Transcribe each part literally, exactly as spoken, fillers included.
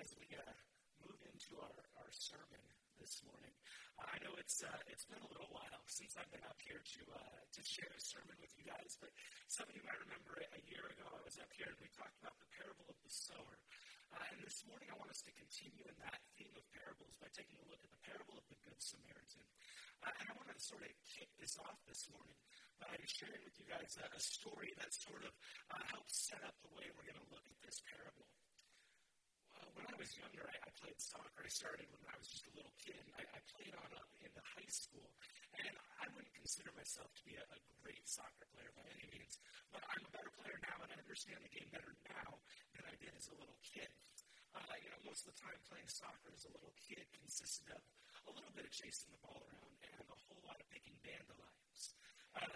as we uh, move into our, our sermon this morning. Uh, I know it's uh, it's been a little while since I've been up here to uh, to share a sermon with you guys, but some of you might remember a year ago I was up here and we talked about the parable of the sower. Uh, and this morning I want us to continue in that theme of parables by taking a look at the parable of the Good Samaritan. Uh, and I want to sort of kick this off this morning by sharing with you guys a, a story that sort of uh, helps set up the way we're going to look at this parable. Uh, when I was younger, I, I played soccer. I started when I was just a little kid. I, I played on up into high school, and I wouldn't consider myself to be a, a great soccer player by any means, but I'm a better player now, and I understand the game better now than I did as a little kid. Uh, you know, most of the time playing soccer as a little kid consisted of a little bit of chasing the ball around and a whole lot of picking dandelions. Uh,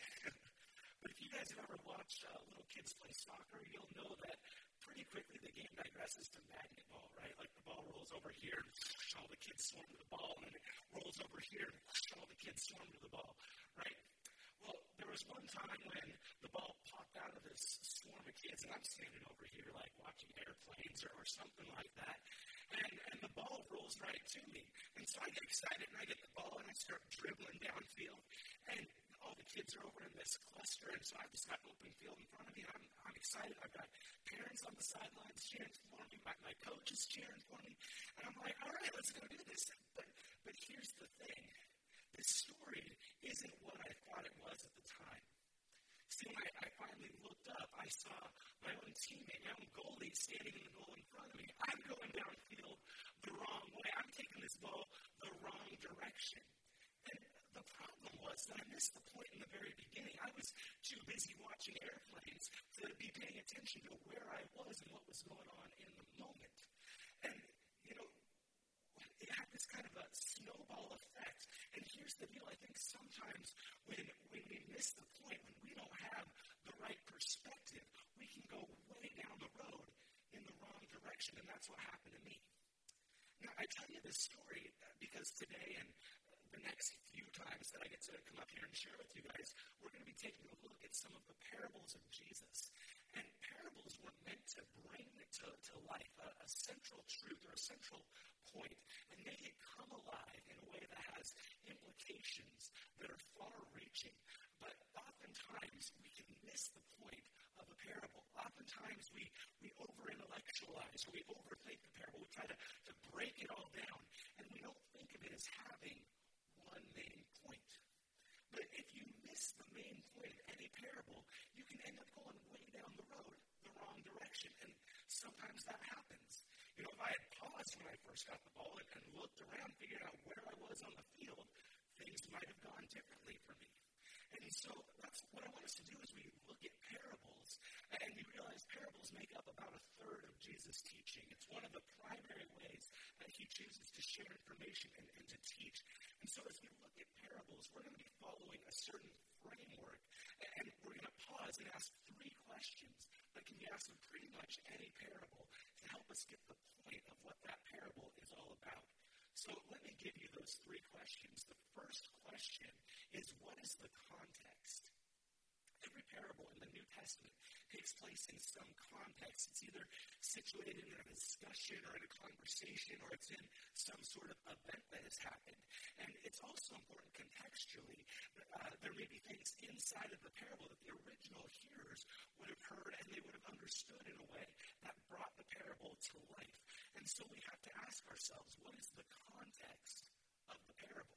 but if you guys have ever watched uh, little kids play soccer, you'll know that pretty quickly the game digresses to magnet ball, right? Like the ball rolls over here, and all the kids swarm to the ball, and then it rolls over here, and all the kids swarm to the ball, right? Well, there was one time when the ball popped out of this swarm of kids, and I'm standing over here like watching airplanes or, or something like that, and, and the ball rolls right to me. And so I get excited, and I get the ball, and I start dribbling downfield, and all the kids are over in this cluster, and so I've just got open field in front of me, and I'm, I'm excited. I've got parents on the sidelines cheering for me. My, my coach is cheering for me, and I'm like, all right, let's go do this. But, but here's the thing. This story isn't what I thought it was at the time. See, when I, I finally looked up, I saw my own teammate, my own goalie, standing in the goal in front of me. I'm going downfield the wrong way. I'm taking this ball the wrong direction. And the problem was that I missed the point in the very beginning. I was too busy watching airplanes to be paying attention to where I was and what was going on in the moment. And, you know, it had this kind of a snowball effect. And here's the deal. I think sometimes when, when we miss the point, when we don't have the right perspective, we can go way down the road in the wrong direction. And that's what happened to me. Now, I tell you this story because today and the next few times that I get to come up here and share with you guys, we're going to be taking a look at some of the parables of Jesus. And parables were meant to bring to, to life a, a central truth or a central point and make it come alive in a way that has implications that are far-reaching. But oftentimes we can miss the point of a parable. Oftentimes we, we over-intellectualize or we overthink the parable. We try to, to break it all down, and we don't think of it as having one main point. But if you miss the main point of any parable, you can end up going way down the road, the wrong direction. And sometimes that happens. You know, if I had paused when I first got the ball and, and looked around, figured out where I was on the field, things might have gone differently for me. And so that's what I want us to do is we look at parables, and we realize parables make up about a third of Jesus' teaching. It's one of the primary ways that he chooses to share information and, and to teach. And so as we look at parables, we're going to be following a certain framework, and we're going to pause and ask three questions that can be asked in pretty much any parable to help us get the point of what that parable is all about. So let me give you those three questions. The first question is, what is the context? Every parable in the New Testament takes place in some context. It's either situated in a discussion or in a conversation, or it's in some sort of event that has happened. And it's also important contextually. Uh, there may be things inside of the parable that the original hearers would have heard and they would have understood in a way that brought the parable to life. And so we have to ask ourselves, what is the context of the parable?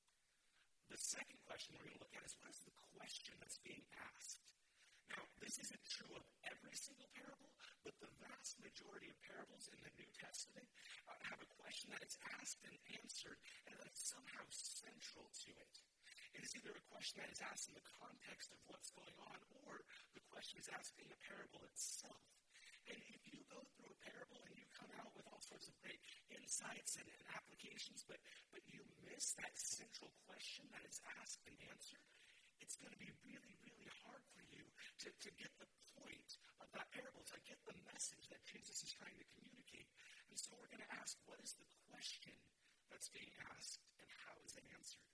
The second question we're going to look at is, what is the question that's being asked? Now, this isn't true of every single parable, but the vast majority of parables in the New Testament uh, have a question that is asked and answered, and that's somehow central to it. It is either a question that is asked in the context of what's going on, or the question is asked in the parable itself. And if you go through a parable and you come out with all sorts of great insights and, and applications, but, but you miss that central question that is asked and answered, it's going to be really, really hard for you to, to get the point of that parable, to get the message that Jesus is trying to communicate. And so we're going to ask, what is the question that's being asked and how is it answered?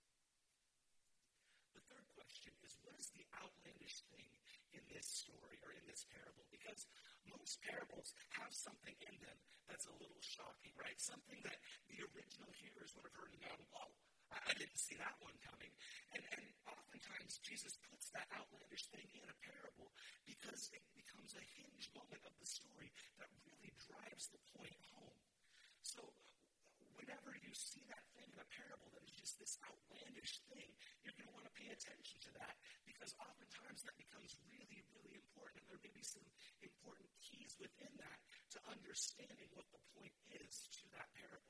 The third question is, what is the outlandish thing in this story or in this parable? Because most most parables have something in them that's a little shocking, right? Something that the original hearers would have heard and gone, whoa, I, I didn't see that one coming. And, and oftentimes, Jesus puts that outlandish thing in a parable because it becomes a hinge moment of the story that really drives the point home. So whenever you see that thing in a parable that is just this outlandish thing, you're going to want to pay attention to that because oftentimes that becomes really, really important. And there may be some important keys within that to understanding what the point is to that parable.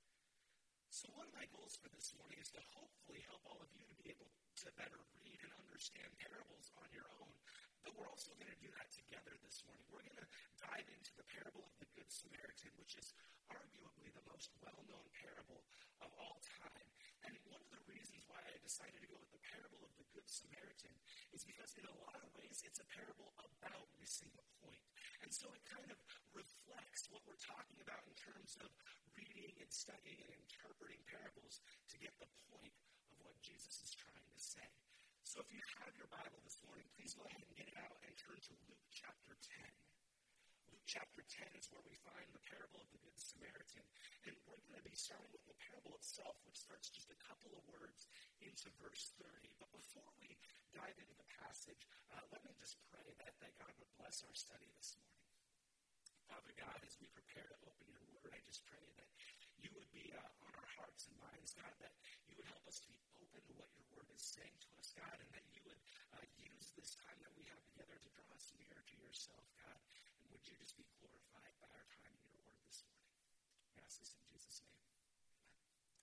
So one of my goals for this morning is to hopefully help all of you to be able to better read and understand parables on your own. But we're also going to do that together this morning. We're going to dive into the parable of the Good Samaritan, which is arguably the most well-known parable of all time. And one of the reasons why I decided to go with the parable of the Good Samaritan is because in a lot of ways it's a parable about missing the point. And so it kind of reflects what we're talking about in terms of reading and studying and interpreting parables to get the point of what Jesus is trying to say. So if you have your Bible this morning, please go ahead and get it out and turn to Luke chapter ten. Luke chapter ten is where we find the parable of the Good Samaritan. And we're going to be starting with the parable itself, which starts just a couple of words into verse thirty. But before we dive into the passage, uh, let me just pray that, that God would bless our study this morning. Father God, as we prepare to open your word, I just pray that you would be uh, on our hearts and minds, God, that you would help us to be open to what your word is saying to us, God, and that you would uh, use this time that we have together to draw us nearer to yourself, God. And would you just be glorified by our time in your word this morning? We ask this in Jesus' name. Amen.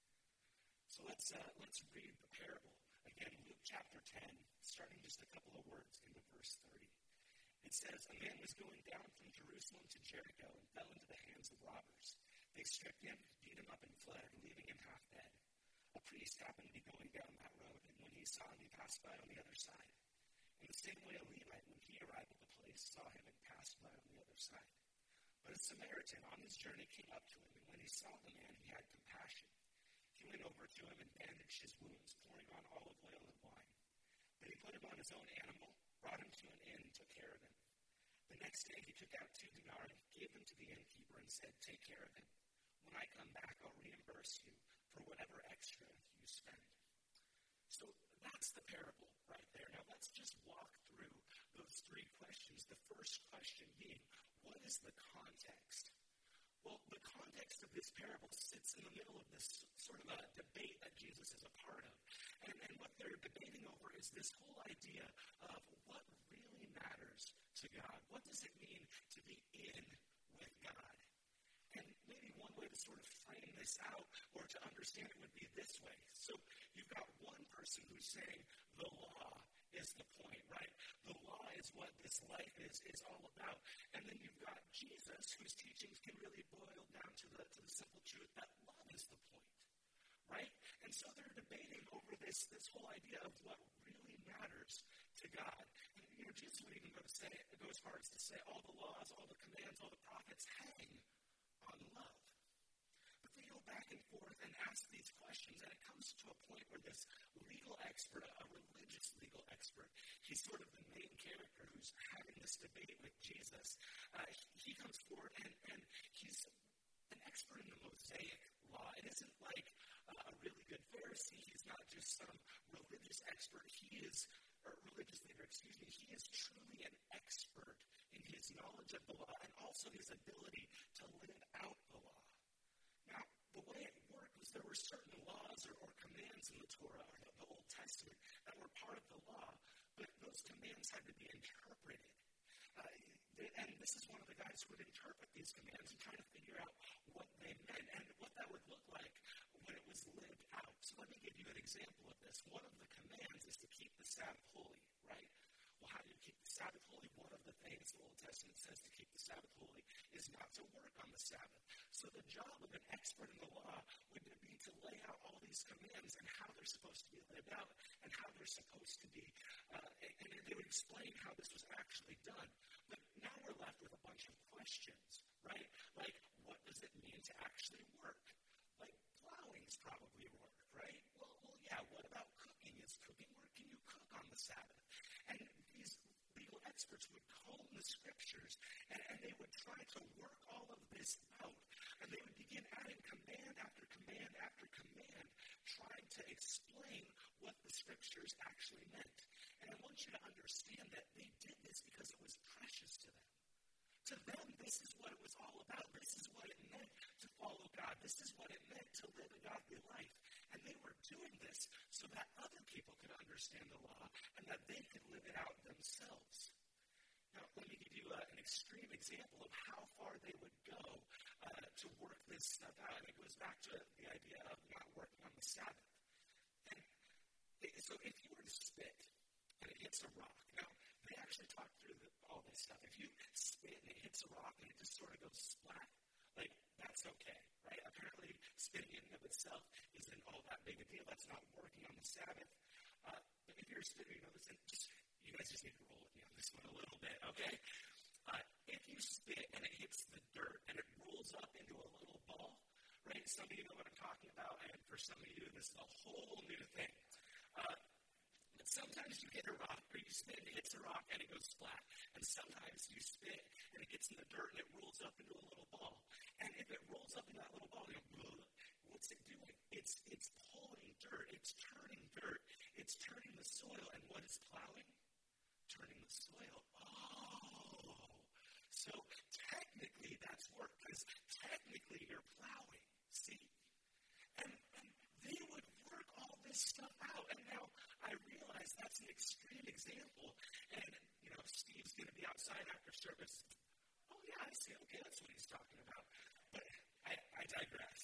So let's, uh, let's read the parable. Again, Luke chapter ten, starting just a couple of words into verse thirty. It says, a man was going down from Jerusalem to Jericho and fell into the hands of robbers. They stripped him, beat him up, and fled, leaving him half dead. A priest happened to be going down that road, and when he saw him, he passed by on the other side. In the same way, a Levite, when he arrived at the place, saw him and passed by on the other side. But a Samaritan on his journey came up to him, and when he saw the man, he had compassion. He went over to him and bandaged his wounds, pouring on olive oil and wine. Then he put him on his own animal, brought him to an inn, and took care of him. The next day he took out two denarii, gave them to the innkeeper, and said, take care of him. When I come back, I'll reimburse you for whatever extra you spend. So that's the parable right there. Now let's just walk through those three questions. The first question being, what is the context? Well, the context of this parable sits in the middle of this sort of a debate that Jesus is a part of. And, and what they're debating over is this whole idea of what really matters to God. What does it mean to be in with God? And maybe one way to sort of frame this out or to understand it would be this way. So you've got one person who's saying the law is the point, right? The law is what this life is, is all about. And then you've got Jesus, whose teachings can really boil down to the, to the simple truth that love is the point, right? And so they're debating over this, this whole idea of what really matters to God. And, you know, Jesus would even go to say, go as far as to say all the laws, all the commands, all the prophets hang on love. But they go back and forth and ask these questions, and it comes to a point where this legal expert, a religious legal expert, he's sort of the main character who's having this debate with Jesus. Uh, he, he comes forward, and, and he's an expert in the Mosaic law. It isn't like uh, a really good Pharisee. He's not just some religious expert. He is, or religious leader, excuse me, he is truly an expert in his knowledge of the law and also his ability to live out the law. Now, the way it worked was there were certain laws or, or commands in the Torah, or the, the Old Testament, that were part of the law, but those commands had to be interpreted. Uh, and this is one of the guys who would interpret these commands and try to figure out what they meant and what that would look like when it was lived out. So let me give you an example of this. One of the commands is to keep the Sabbath holy, right? Well, how do you keep the Sabbath holy? One of the things the Old Testament says to keep the Sabbath holy is not to work on the Sabbath. So the job of an expert in the law would be to lay out all these commands and how they're supposed to be lived out and how they're supposed to be. Uh, and, and they would explain how this was actually done. But now we're left with a bunch of questions, right? Like, what does it mean to actually work? Like, plowing's probably work, right? Well, well, yeah, what about cooking? Is cooking work? Can you cook on the Sabbath? And these legal experts would comb the scriptures, and, and they would try to work all of this out. And they would begin adding command after command after command, trying to explain what the scriptures actually meant. And I want you to understand that they did this because it was precious to them. To them, this is what it was all about. This is what it meant to follow God. This is what it meant to live a godly life. And they were doing this so that other people could understand the law and that they could live it out themselves. Now, let me give you uh, an extreme example of how far they would go uh, to work this stuff out. And it goes back to the idea of not working on the Sabbath. And it, so if you were to spit and it hits a rock, now, they actually talk through the, all this stuff. If you spit and it hits a rock and it just sort of goes splat, like, that's okay, right? Apparently, spitting in and of itself isn't all that big a deal. That's not working on the Sabbath. Uh, but if you're spitting, you know, listen, just, you guys just need to roll with me on this one a little bit, okay? Uh, if you spit and it hits the dirt and it rolls up into a little ball, right? Some of you know what I'm talking about, and for some of you, this is a whole new thing. Uh, but sometimes you hit a rock, or you spit and it hits a rock and it goes splat. And sometimes you spit and it gets in the dirt and it rolls up into a little ball. And if it rolls up in that little ball, you go, what's it doing? It's it's pulling dirt. It's turning dirt. It's turning the soil. And what is plowing? Turning the soil. Oh. So technically that's work, because technically you're plowing. See? And, and they would work all this stuff out. And now I realize that's an extreme example. And, you know, Steve's going to be outside after service. Oh, yeah, I see. Okay, that's what he's talking about. But I, I digress.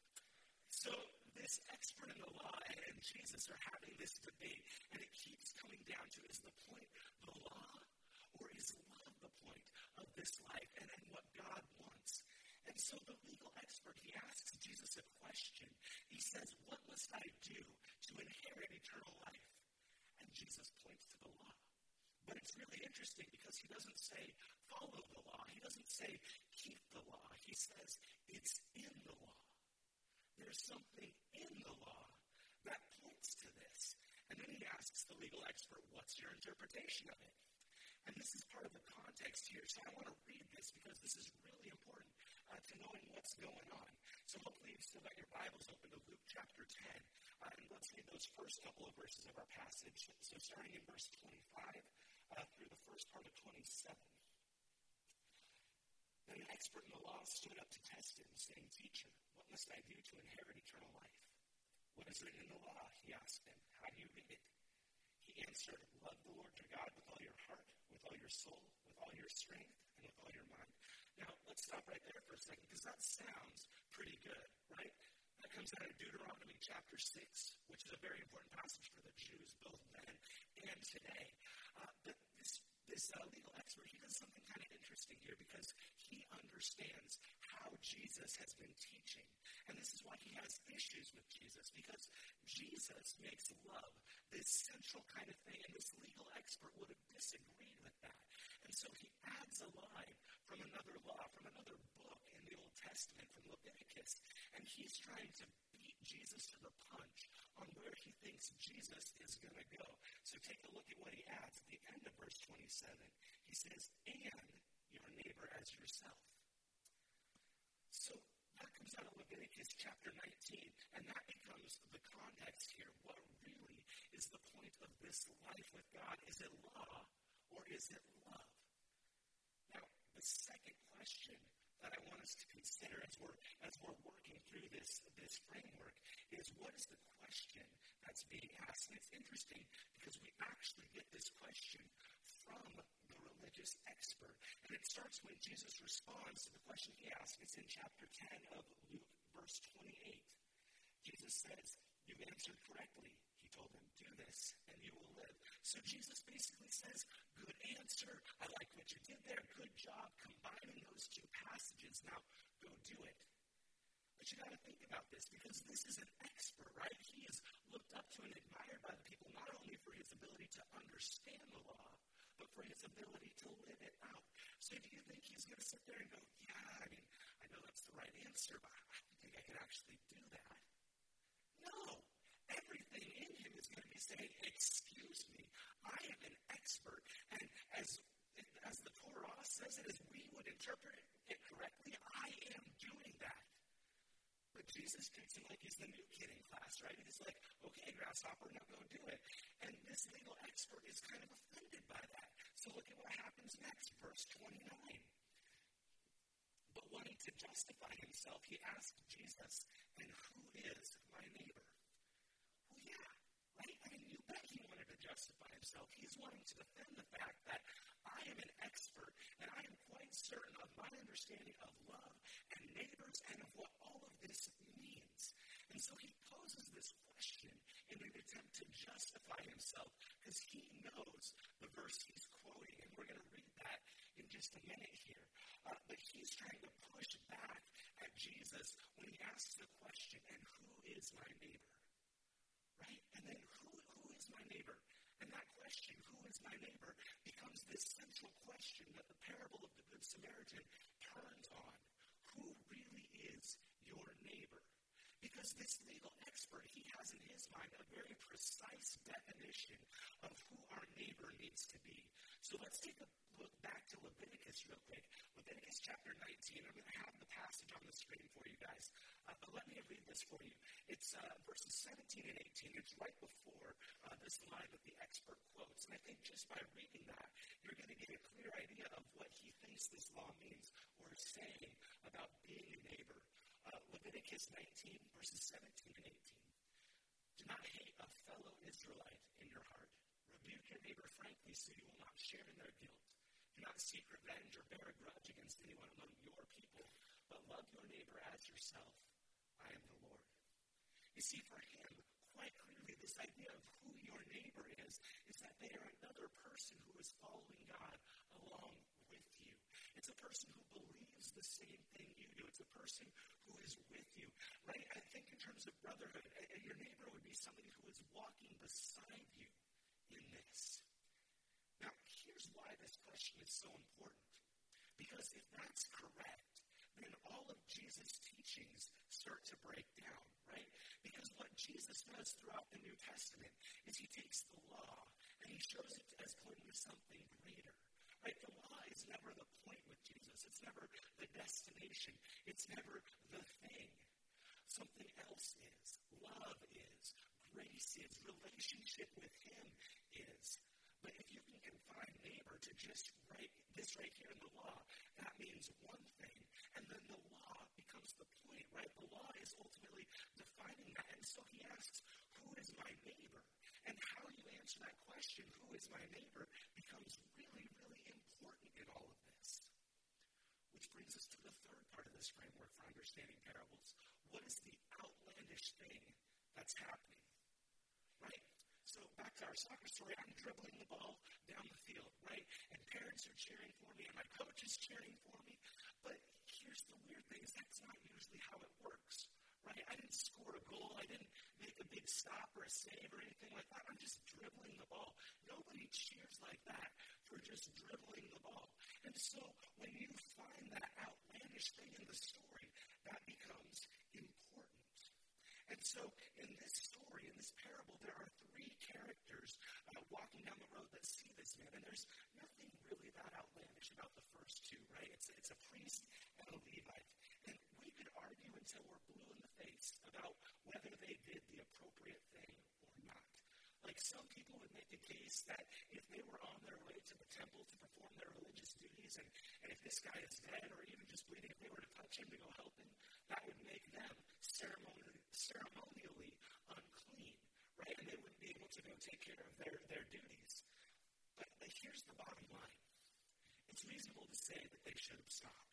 So this expert in the law and Jesus are having this debate, and it keeps coming down to, is the point the law, or is love the point of this life and, and what God wants? And so the legal expert, he asks Jesus a question. He says, what must I do to inherit eternal life? And Jesus points to the law. But it's really interesting because he doesn't say, follow the law. He doesn't say, keep the law. He says, it's in the law. There's something in the law that points to this. And then he asks the legal expert, what's your interpretation of it? And this is part of the context here. So I want to read this because this is really important uh, to knowing what's going on. So hopefully you've still got your Bibles open to Luke chapter ten. Uh, and let's read those first couple of verses of our passage. So starting in verse twenty-five uh, through the first part of twenty-seven. Then an expert in the law stood up to test him, saying, Teacher, what must I do to inherit eternal life? What is written in the law? He asked him. How do you read it? He answered, love the Lord your God with all your heart, with all your soul, with all your strength, and with all your mind. Now, let's stop right there for a second, because that sounds pretty good, right? That comes out of Deuteronomy chapter six, which is a very important passage for the Jews, both then and today. Uh, but this, this uh, legal expert, he does something kind of interesting here, because he understands how Jesus has been teaching. And this is why he has issues with Jesus, because Jesus makes love this central kind of thing, and this legal expert would have disagreed with that. And so he adds a line from another law, from another book in the Old Testament, from Leviticus, and he's trying to beat Jesus to the punch on where he thinks Jesus is going to go. So take a look at what he adds at the end of verse twenty-seven. He says, and your neighbor as yourself. So that comes out of Leviticus chapter nineteen, and that becomes the context here. What really is the point of this life with God? Is it law or is it love? Now, the second question that I want us to consider as we're as we're working through this, this framework is, what is the question that's being asked? And it's interesting because we actually get this question from the religious expert. And it starts when Jesus responds to the question he asked. It's in chapter ten of Luke, verse twenty-eight. Jesus says, you've answered correctly. He told him, do this and you will live. So Jesus basically says, good answer. I like what you did there. Good job combining those two passages. Now, go do it. But you got to think about this, because this is an expert, right? He is looked up to and admired by the people, not only for his ability to understand the law, but for his ability to live it out. So do you think he's going to sit there and go, yeah, I mean, I know that's the right answer, but I don't think I can actually do that? No. Everything in him is going to be saying, excuse me, I am an expert. And as as the Torah says it, as we would interpret it correctly, I am doing that. But Jesus treats him like he's the new kid in class, right? He's like, okay, grasshopper, now go do it. And this legal expert is kind of offended by that. So look at what happens next, verse twenty-nine. But wanting to justify himself, he asked Jesus, and who is my neighbor? Well, yeah, right? I mean, you bet he wanted to justify himself. He's wanting to defend the fact that I am an expert, and I am quite certain of my understanding of love and neighbors and of what all of this means. And so he poses this question in an attempt to justify himself because he knows the verse he's quoting, and we're going to read that in just a minute here. Uh, but he's trying to push back at Jesus when he asks the question, and who is my neighbor? Right? And then who, who is my neighbor? And that question, who is my neighbor, becomes this central question that the parable of the Good Samaritan turns on. Who really is your neighbor? Because this legal expert, he has in his mind a very precise definition of who our neighbor needs to be. So let's take a look back to Leviticus real quick. Leviticus chapter nineteen. I'm going to have the passage on the screen for you guys. Uh, but let me read this for you. It's uh, verses seventeen and eighteen. It's right before uh, this line that the expert quotes. And I think just by reading that, you're going to get a clear idea of what he thinks this law means or is saying about being a neighbor. Uh, Leviticus nineteen, verses seventeen and eighteen. Do not hate a fellow Israelite in your heart. Rebuke your neighbor frankly so you will not share in their guilt. Do not seek revenge or bear a grudge against anyone among your people, but love your neighbor as yourself. I am the Lord. You see, for him, quite clearly, this idea of who your neighbor is, is that they are another person who is following God along with you. It's a person who believes the same thing you do. It's a person who is with you, right? I think in terms of brotherhood, your neighbor would be somebody who is walking beside you in this. Now, here's why this question is so important. Because if that's correct, then all of Jesus' teachings start to break down, right? Because what Jesus does throughout the New Testament is he takes the law and he shows it as pointing to something greater, right? The law is never the point with Jesus. It's never the destination. It's never the thing. Something else is. Love is. Grace is. Relationship with him is. But if you can confine neighbor to just right, this right here in the law, that means one thing. And then the law becomes the point, right? The law is ultimately defining that. And so he asks, who is my neighbor? And how you answer that question, who is my neighbor, becomes really, really important in all of this. Which brings us to the third part of this framework for understanding parables. What is the outlandish thing that's happening? Right? So back to our soccer story, I'm dribbling the ball down the field, right? And parents are cheering for me, and my coach is cheering for me. But here's the weird thing, is that's not usually how it works, right? I didn't score a goal. I didn't make a big stop or a save or anything like that. I'm just dribbling the ball. Nobody cheers like that for just dribbling the ball. And so when you find that outlandish thing in the story, that becomes important. And so in this story, in this parable, there are three characters uh, walking down the road that see this man. And there's nothing really that outlandish about the first two, right? It's, it's a priest and a Levite. And we could argue until we're blue in the face about whether they did the appropriate thing or not. Like some people would make the case that if they were on their way to the temple to perform their religious duties, and, and if this guy is dead or even just bleeding, if they were to touch him to go help him, that would make them ceremonially, ceremonially unclean, right? And they wouldn't be able to go take care of their, their duties. But, but here's the bottom line. It's reasonable to say that they should have stopped.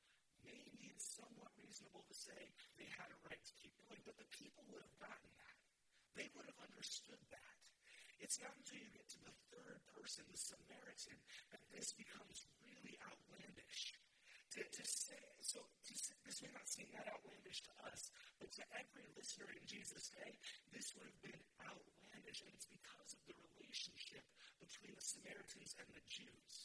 Maybe it's somewhat reasonable to say they had a right to keep going, but the people would have gotten that. They would have understood that. It's not until you get to the third person, the Samaritan, that this becomes really outlandish. To, to say, so to say, this may not seem that outlandish to us, but to every listener in Jesus' day, this would have been outlandish, and it's because of the relationship between the Samaritans and the Jews.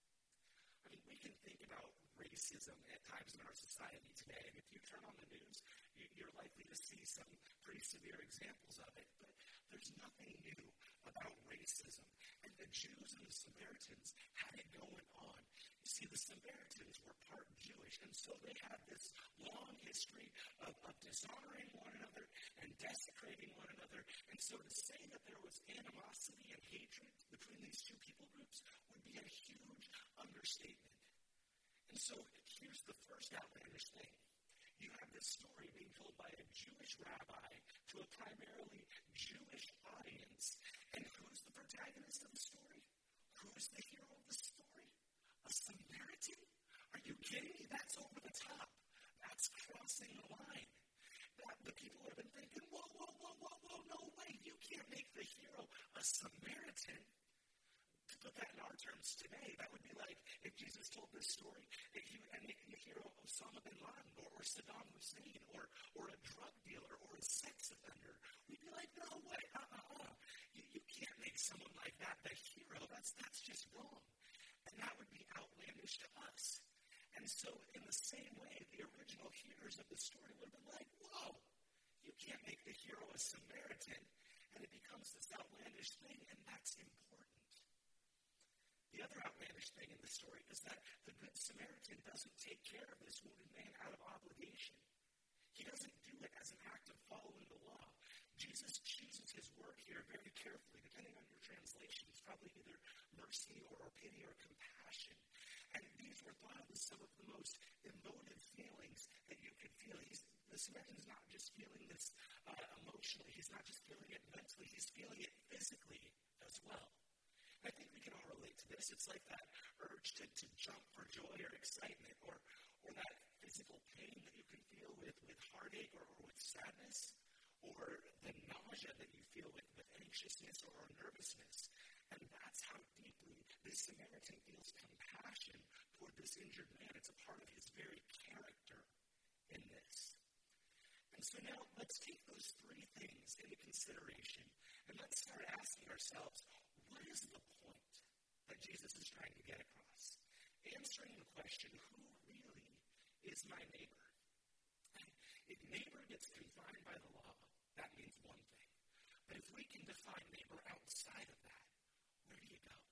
I mean, we can think about racism at times in our society today, and if you turn on the news, you're likely to see some pretty severe examples of it, but there's nothing new about racism. And the Jews and the Samaritans had it going on. You see, the Samaritans were part Jewish, and so they had this long history of, of dishonoring one another and desecrating one another. And so to say that there was animosity and hatred between these two people groups would be a huge understatement. And so here's the first outlandish thing. You have this story being told by a Jewish rabbi to a primarily Jewish audience. And who's the protagonist of the story? Who's the hero of the story? A Samaritan? Are you kidding me? That's over the top. That's crossing the line. That the people have been thinking, whoa, whoa, whoa, whoa, whoa, no way. You can't make the hero a Samaritan. To put that in our terms today, that would be like if Jesus told this story that he would make the hero Osama bin Laden or, or Saddam Hussein or, or a drug dealer or a sex offender. We'd be like, no way, uh-uh-uh. You, you can't make someone like that the hero. That's, that's just wrong. And that would be outlandish to us. And so in the same way, the original hearers of the story would have been like, whoa, you can't make the hero a Samaritan. And it becomes this outlandish thing, and that's important. The other outlandish thing in the story is that the Good Samaritan doesn't take care of this wounded man out of obligation. He doesn't do it as an act of following the law. Jesus chooses his word here very carefully, depending on your translation. It's probably either mercy or, or pity or compassion. And these were thought of as some of the most emotive feelings that you could feel. He's, the Samaritan is not just feeling this uh, emotionally. He's not just feeling it mentally. He's feeling it physically as well. I think we can all relate to this. It's like that urge to, to jump for joy or excitement, or or that physical pain that you can feel with, with heartache or, or with sadness, or the nausea that you feel with, with anxiousness or, or nervousness. And that's how deeply this Samaritan feels compassion toward this injured man. It's a part of his very character in this. And so now let's take those three things into consideration, and let's start asking ourselves, what is the point that Jesus is trying to get across? Answering the question, who really is my neighbor? And if neighbor gets confined by the law, that means one thing. But if we can define neighbor outside of that, where do you go?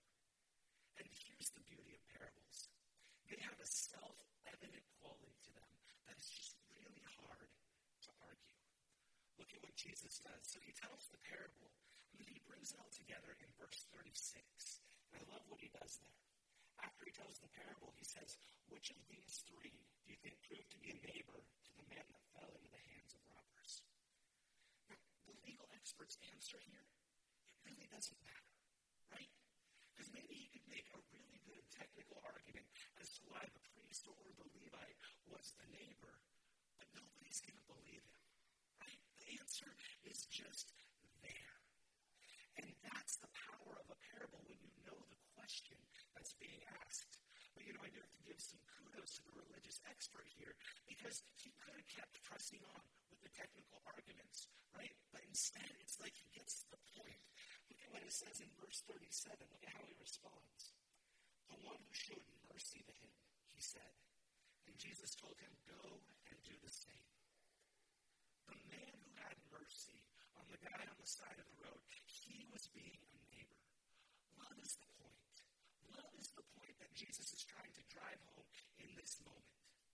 And here's the beauty of parables. They have a self-evident quality to them that is just really hard to argue. Look at what Jesus does. So he tells the parable, and then he brings it all together in verse thirty-six. And I love what he does there. After he tells the parable, he says, which of these three do you think proved to be a neighbor to the man that fell into the hands of robbers? Now, the legal expert's answer here, it really doesn't matter, right? Because maybe he could make a really good technical argument as to why the priest or the Levite was the neighbor, but nobody's going to believe him, right? The answer is just there. And that's the power of a parable when you know the question that's being asked. But, you know, I do have to give some kudos to the religious expert here, because he could have kept pressing on with the technical arguments, right? But instead, it's like he gets to the point. Look at what it says in verse thirty-seven. Look at how he responds. The one who showed mercy to him, he said. And Jesus told him, go and do the same. The man who had mercy on the guy on the side of the road, he was being a neighbor. Love is the point. Love is the point that Jesus is trying to drive home in this moment.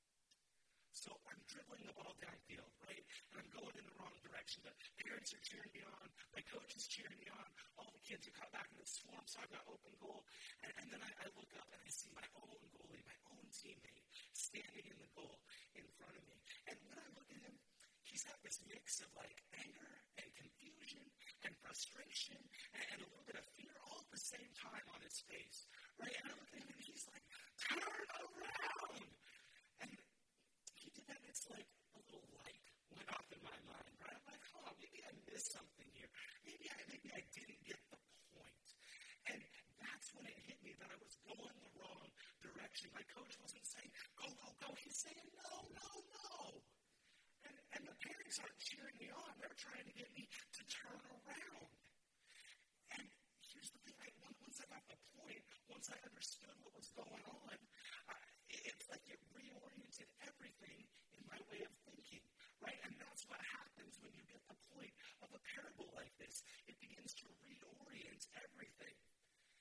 So I'm dribbling the ball downfield, right? And I'm going in the wrong direction. The parents are cheering me on. My coach is cheering me on. All the kids are caught back in the swarm, so I've got open goal. And, and then I, I look up and I see my own goalie, my own teammate, standing in the goal in front of me. And when I look at him, he's got this mix of like anger and confusion and frustration and, and a little bit of fear all at the same time on his face, right? And I look at him and he's like, turn around! And he did that, it's like a little light went off in my mind, right? I'm like, oh, maybe I missed something here. Maybe I, maybe I didn't get the point. And that's when it hit me that I was going the wrong direction. My coach wasn't saying, go, go, go. He's saying, no, no, no. And, and the parents aren't cheering me on. They're trying to get me to turn around. And here's the thing. I, once I got the point, once I understood what was going on, uh, it's like it reoriented everything in my way of thinking, right? And that's what happens when you get the point of a parable like this. It begins to reorient everything.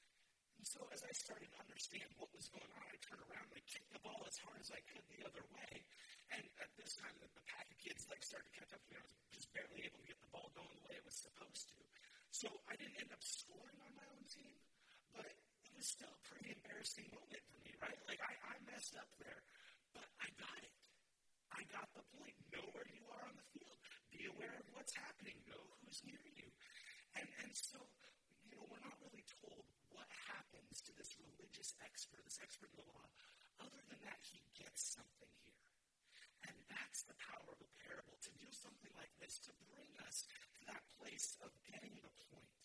as I started to understand what was going on, I turned around and I kicked the ball as hard as I could the other way. And at this time, the, the pack of kids like started to catch up to me. I was just barely able to get the ball going the way it was supposed to. So I didn't end up scoring on my own team, but it was still a pretty embarrassing moment for me, right? Like, I, I messed up there, but I got it. I got the point. Know where you are on the field. Be aware of what's happening. Know who's near you. And, and so, you know, we're not really told what happens to this religious expert, this expert in the law. Other than that, he gets something here. And that's the power of a parable, to do something like this, to bring us to that place of getting the point.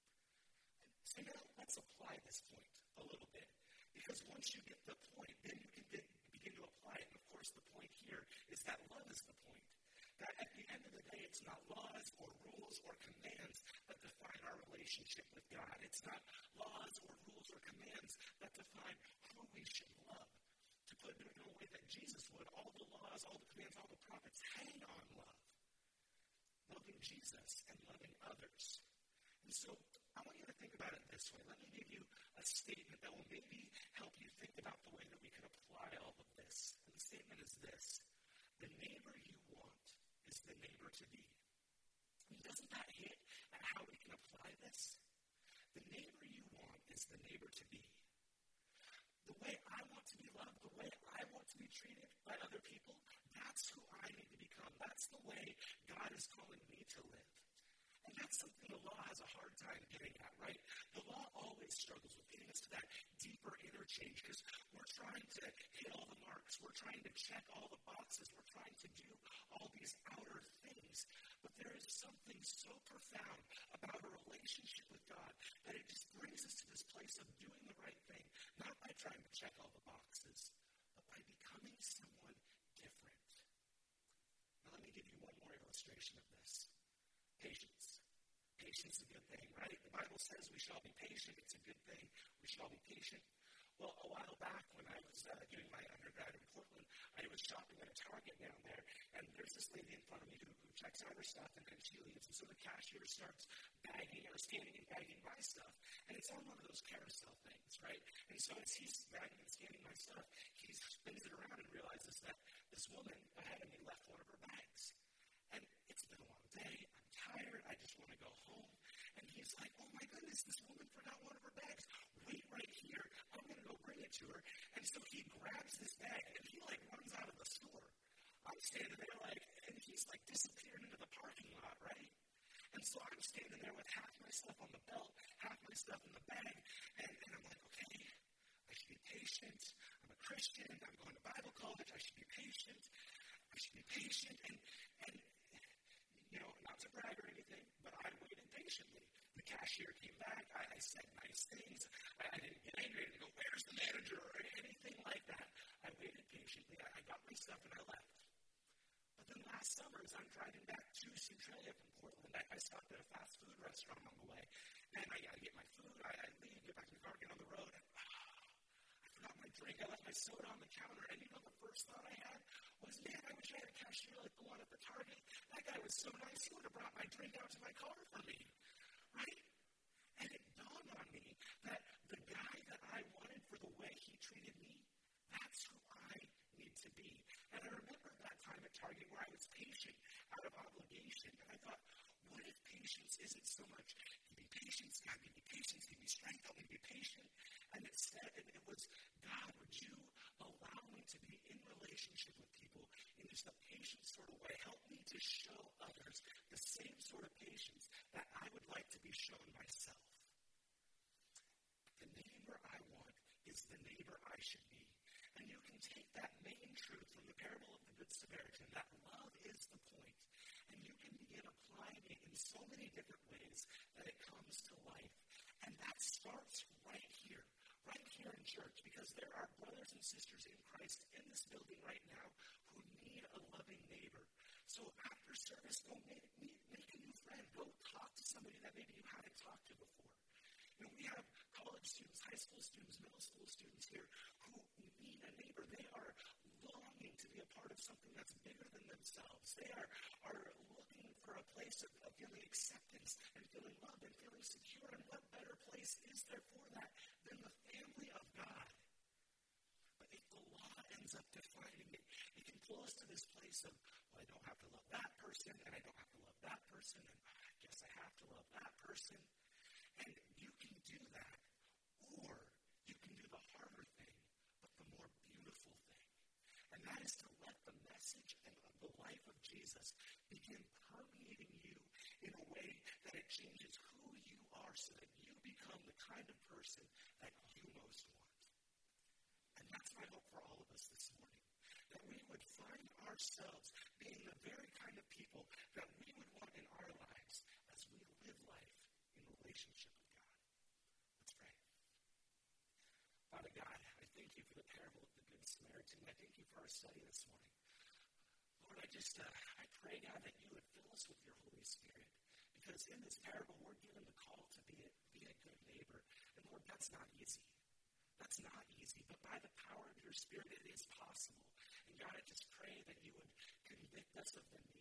So now let's apply this point a little bit. Because once you get the point, then you can get, begin to apply it. And of course, the point here is that love is the point. That at the end of the day, it's not laws or rules or commands that define our relationship with God. It's not laws or rules or commands that define who we should love. To put it in a way that Jesus would, all the laws, all the commands, all the prophets hang on love. Loving Jesus and loving others. And so I want you to think about it this way. Let me give you a statement that will maybe help you think about the way that we can apply all of this. And the statement is this: the neighbor you want is the neighbor to be. And doesn't that hit at how we can apply this? The neighbor you want is the neighbor to be. The way I want to be loved, the way I want to be treated by other people, that's who I need to become. That's the way God is calling me to live. And that's something the law has a hard time getting at, right? The law always struggles with getting us to that deeper interchange because we're trying to hit all the marks. We're trying to check all the boxes. We're trying to do all these outer things. But there is something so profound about a relationship with God that it just brings us to this place of doing the right thing, not by trying to check all the boxes, but by becoming someone different. Now, let me give you one more illustration of this. Patience. Patience is a good thing, right? The Bible says we shall be patient. It's a good thing. We shall be patient. Well, a while back when I was uh, doing my undergrad in Portland, I was shopping at a Target down there, and there's this lady in front of me who, who checks out her stuff, and then she leaves. And so the cashier starts bagging or scanning and bagging my stuff, and it's on one of those carousel things, right? And so as he's bagging and scanning my stuff, he spins it around and realizes that this woman ahead of me left one of her bags. And it's been a long day. I'm tired. I just want to go home. And he's like, oh my goodness, this woman forgot one of her bags. Wait right here. I'm going to go bring it to her. And so he grabs this bag and he like runs out of the store. I'm standing there like, and he's like disappeared into the parking lot, right? And so I'm standing there with half my stuff on the belt, half my stuff in the bag. And, and I'm like, okay, I should be patient. I'm a Christian. I'm going to Bible college. I should be patient. I should be patient. And, and, you know, not to brag or anything, but I waited patiently. The cashier came back. I, I said nice things. I, I didn't get angry. I didn't go, where's the manager, or anything like that. I waited patiently. I, I got my stuff and I left. But then last summer, as I'm driving back to Centralia from Portland, I, I stopped at a fast food restaurant on the way. And I, I get my food. I, I leave, get back to the car, get on the road. And, ah, I forgot my drink. I left my soda on the counter. And you know the first thought I had was, man, I wish I had a cashier like the one at the Target. That guy was so nice. He would have brought my drink out to my car for me. Right? And it dawned on me that the guy that I wanted for the way he treated me, that's who I need to be. And I remember that time at Target where I was patient out of obligation. And I thought, what if patience isn't so much, give me patience, God, give me patience, give me strength, help me be patient. And instead, it, it was, God, would you allow me to be in relationship with people in just a patient sort of way? Help me to show others the same sort of patience that I would like to be shown myself. The neighbor I want is the neighbor I should be. And you can take that main truth from the parable of the Good Samaritan, that love is the point, and you can begin applying it in so many different ways that it comes to life. And that starts right here, right here in church, because there are brothers and sisters in Christ in this building right now who need a loving neighbor. So after service, go make, meet, make a new friend. Go talk to somebody that maybe you haven't talked to before. You know, we have college students, high school students, middle school students here who need a neighbor. They are longing to be a part of something that's bigger than themselves. They are, are looking for a place of, of feeling acceptance and feeling loved and feeling secure. And what better place is there for that than the family ends up defining it. It can pull us to this place of, well, I don't have to love that person, and I don't have to love that person, and I guess I have to love that person. And you can do that, or you can do the harder thing, but the more beautiful thing. And that is to let the message and the life of Jesus begin permeating you in a way that it changes who you are so that you become the kind of person that you most want. And that's my hope for all of us this morning, that we would find ourselves being the very kind of people that we would want in our lives as we live life in relationship with God. Let's pray. Father God, I thank you for the parable of the Good Samaritan. I thank you for our study this morning. Lord, I just, uh, I pray, God, that you would fill us with your Holy Spirit. Because in this parable, we're given the call to be a, be a good neighbor. And Lord, that's not easy. That's not easy. But by the power of your Spirit, it is possible. And God, I just pray that you would convict us of the